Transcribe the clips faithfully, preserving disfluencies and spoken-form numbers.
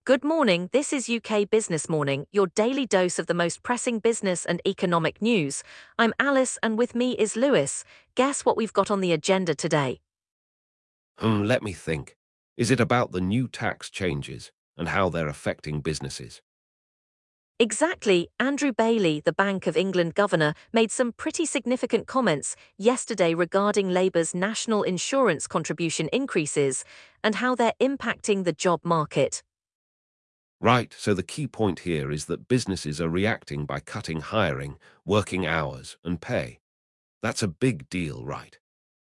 Good morning, this is U K Business Morning, your daily dose of the most pressing business and economic news. I'm Alice and with me is Lewis. Guess what we've got on the agenda today? Hmm, let me think. Is it about the new tax changes and how they're affecting businesses? Exactly, Andrew Bailey, the Bank of England governor, made some pretty significant comments yesterday regarding Labour's national insurance contribution increases and how they're impacting the job market. Right, so the key point here is that businesses are reacting by cutting hiring, working hours, and pay. That's a big deal, right?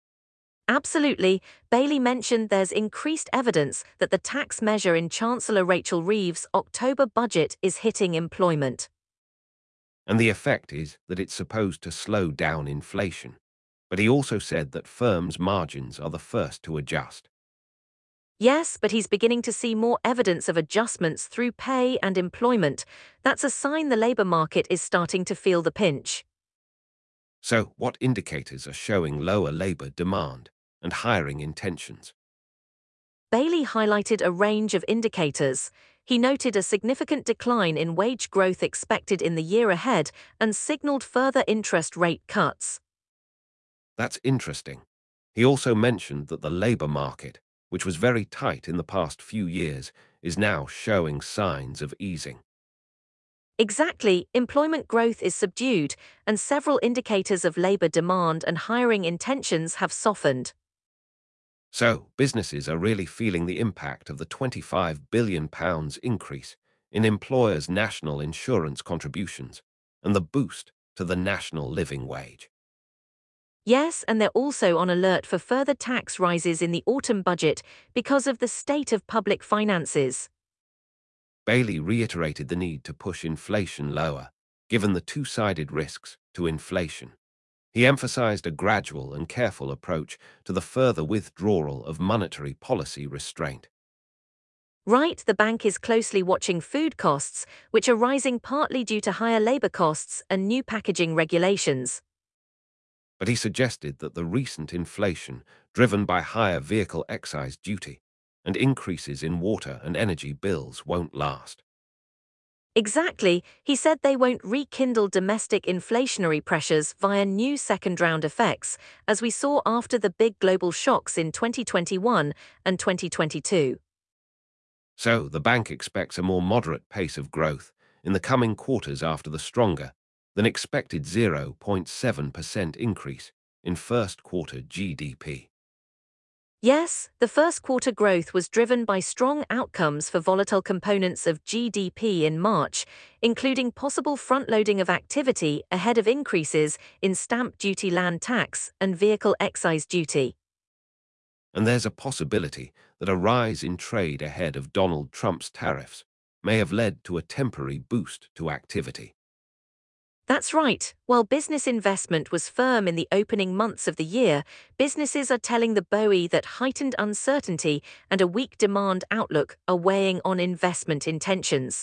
Absolutely. Bailey mentioned there's increased evidence that the tax measure in Chancellor Rachel Reeves' October budget is hitting employment. And the effect is that it's supposed to slow down inflation. But he also said that firms' margins are the first to adjust. Yes, but he's beginning to see more evidence of adjustments through pay and employment. That's a sign the labour market is starting to feel the pinch. So, what indicators are showing lower labor demand and hiring intentions? Bailey highlighted a range of indicators. He noted a significant decline in wage growth expected in the year ahead and signalled further interest rate cuts. That's interesting. He also mentioned that the labor market, which was very tight in the past few years, is now showing signs of easing. Exactly, employment growth is subdued, and several indicators of labour demand and hiring intentions have softened. So, businesses are really feeling the impact of the twenty-five billion pounds increase in employers' national insurance contributions and the boost to the national living wage. Yes, and they're also on alert for further tax rises in the autumn budget because of the state of public finances. Bailey reiterated the need to push inflation lower, given the two-sided risks to inflation. He emphasized a gradual and careful approach to the further withdrawal of monetary policy restraint. Right, the bank is closely watching food costs, which are rising partly due to higher labour costs and new packaging regulations. But he suggested that the recent inflation, driven by higher vehicle excise duty and increases in water and energy bills, won't last. Exactly, he said they won't rekindle domestic inflationary pressures via new second-round effects, as we saw after the big global shocks in twenty twenty-one and twenty twenty-two. So the bank expects a more moderate pace of growth in the coming quarters after the stronger than expected zero point seven percent increase in first quarter G D P. Yes, the first quarter growth was driven by strong outcomes for volatile components of G D P in March, including possible front-loading of activity ahead of increases in stamp duty, land tax, and vehicle excise duty. And there's a possibility that a rise in trade ahead of Donald Trump's tariffs may have led to a temporary boost to activity. That's right. While business investment was firm in the opening months of the year, businesses are telling the B O E that heightened uncertainty and a weak demand outlook are weighing on investment intentions.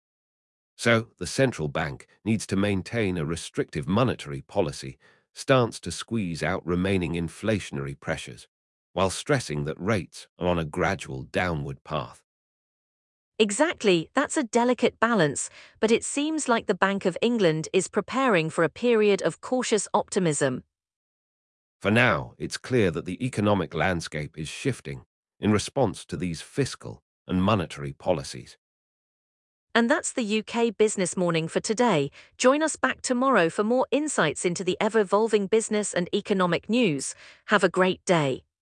So the central bank needs to maintain a restrictive monetary policy stance to squeeze out remaining inflationary pressures, while stressing that rates are on a gradual downward path. Exactly, that's a delicate balance, but it seems like the Bank of England is preparing for a period of cautious optimism. For now, it's clear that the economic landscape is shifting in response to these fiscal and monetary policies. And that's the U K Business Morning for today. Join us back tomorrow for more insights into the ever-evolving business and economic news. Have a great day.